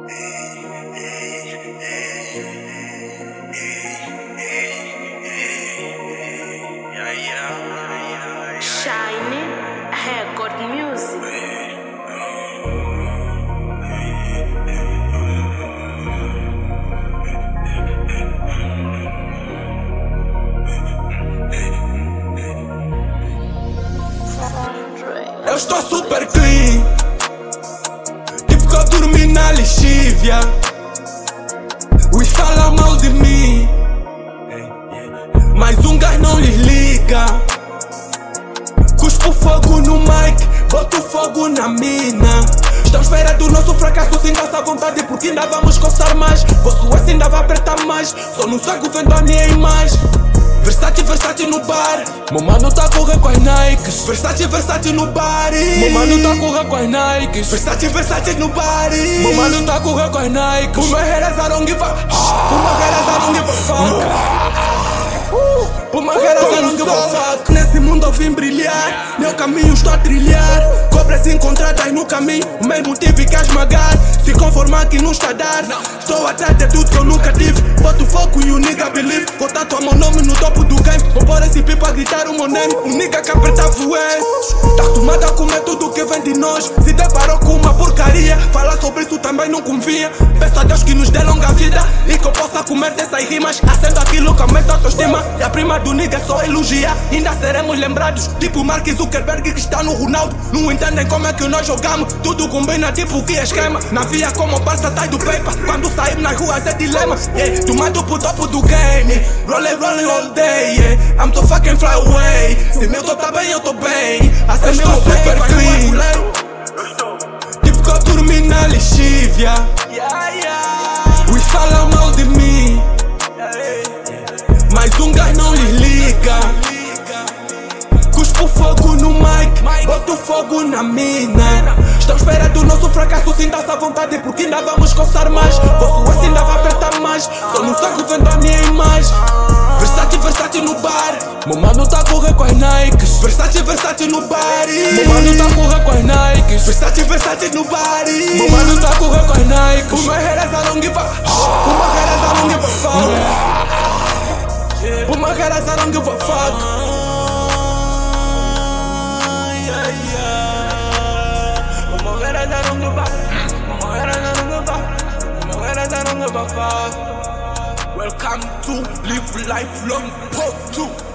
Shiny Record Music. Eu estou super clean, tipo que eu dormi na lixívia. Os falam mal de mim, mas um gás não lhes liga. Cuspo fogo no mic, boto fogo na mina. Estão à espera do nosso fracasso, sinta-se à vontade, porque ainda vamos coçar mais. Vosso S ainda vai apertar mais, só não saco vendo a minha imagem. Versace no bar, meu mano tá a correr com as Nikes. Versace no bar, meu mano tá a correr com as Nikes. Versace no bar, meu mano tá a correr com as Nikes. Put my head as I don't give a Put my head as I don't give a fuck. Put my head as I don't give a fuck. Nesse mundo eu vim brilhar, meu caminho estou a trilhar. Cobras encontradas no caminho, o mesmo tive que esmagar. Se conformar que não está a dar, estou atrás de tudo que eu nunca tive. Boto foco e o nigga believe. Vou tatuar meu nome no topo do game. Vou pôr esse pipo a gritar o meu name. O nigga que apertava o S. Tá acostumado a comer tudo que vem de nós. Se deparou com uma porcaria, falar sobre isso também não convinha. Peço a Deus que nos dê longa vida e que eu possa comer dessas rimas. Acendo aquilo que aumenta a autoestima. E a prima do nigga só elogia. Ainda seremos lembrados, tipo Mark Zuckerberg que está no Ronaldo. Não entendem como é que nós jogamos. Tudo combina tipo que é esquema. Na via como Barça atrás do paper. Quando saímos nas ruas é dilema. Tomado pro topo do game. Rolling all day, yeah. I'm so fucking fly away. Se meu tô tá bem, eu tô bem. Assim mesmo super clean. Tipo que eu dormi na lixívia. Os falam mal de mim, mas um gás não lhes liga. Cuspo fogo no mic, boto fogo na mina. Estão à espera do nosso fracasso, sinta-se à vontade, porque ainda vamos coçar mais. Vosso S ainda vai apertar mais, só não saco vendo a minha imagem. Versace no bar, meu mano tá a correr com as Nikes. Versace no bar, meu mano tá a correr com as Nikes. Versace no bar, meu mano tá a correr com as Nikes. Put my head as I don't give a Put my head as I don't give a fuck. Put my head as I don't give a fuck. Welcome to Live Lifelong Part 2.